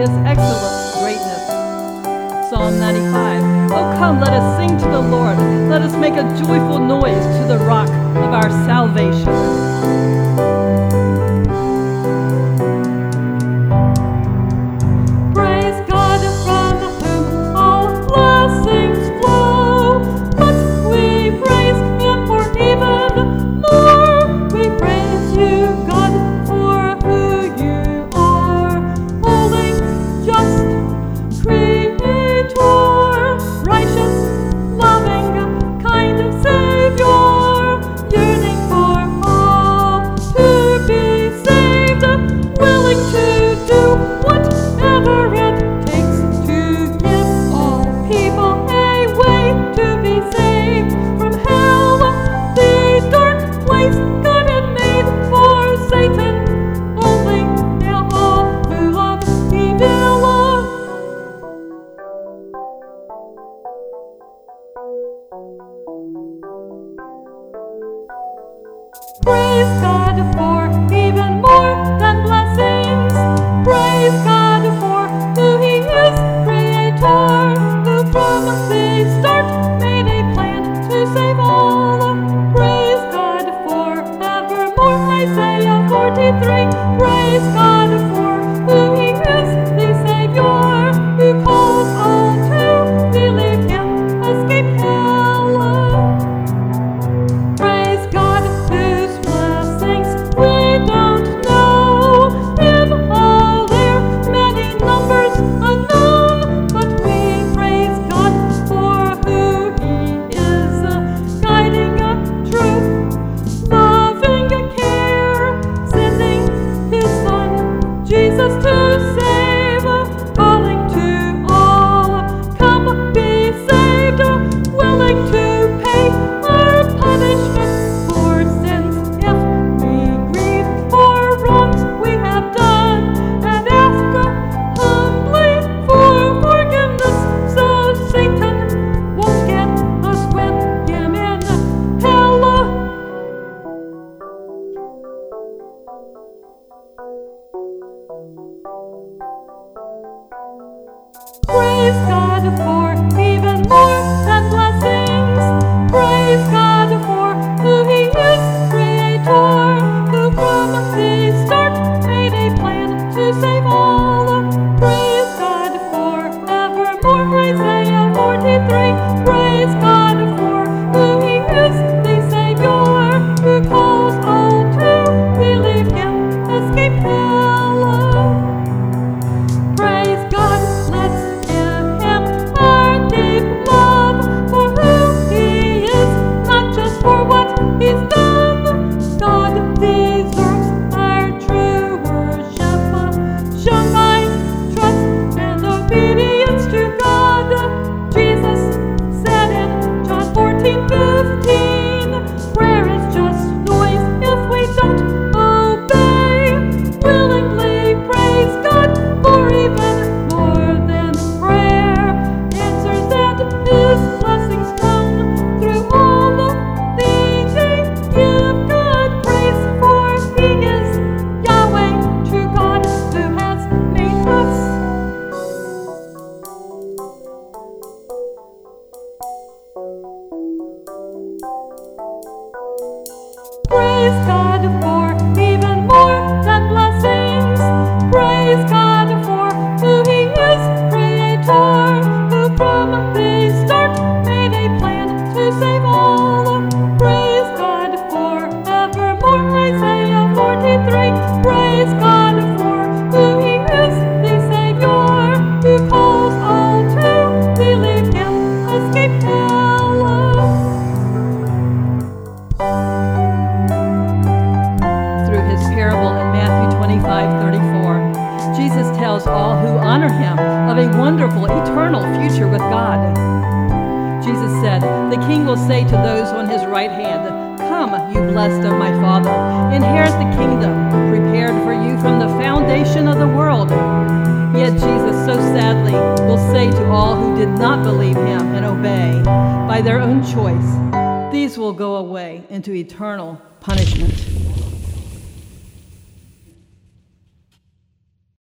his excellent greatness. Psalm 95. Oh, come, let us sing to the Lord. Let us make a joyful noise to the rock of our salvation. Praise God for even more than blessings. Praise God for who He is, Creator, who from the start made a plan to save all. Praise God for evermore, Isaiah 43. Praise God for who He is, the Savior, who calls all to believe Him, escape hell. Praise God for even more than blessings. Praise God for who He is, Creator, who from the start made a plan to save all. Praise God for evermore, Isaiah 43. Praise God for who He is, the Savior, who calls all to believe Him, escape hell. Praise God. He's done. God deserves our true worship, shown by trust and obedience to God. Jesus said in John 14:15, prayer is just noise if we don't obey. Willingly praise God for even more than prayer. Answers and His blessings come through all the give God praise, for He is Yahweh, true God, who has made us. Praise God for even more than blessings. Praise God for who He is, Creator, who from the start made a plan to save all. Praise God for evermore, Isaiah 43. Praise God for who He is, the Savior, who calls all to believe Him, escape hell. Through his parable in Matthew 25:34, Jesus tells all who honor Him of a wonderful, eternal future with God. Jesus said, "The King will say to those on His right hand, 'Come, you blessed of my Father, inherit the kingdom prepared for you from the foundation of the world.'" Yet Jesus so sadly will say to all who did not believe Him and obey by their own choice, these will go away into eternal punishment.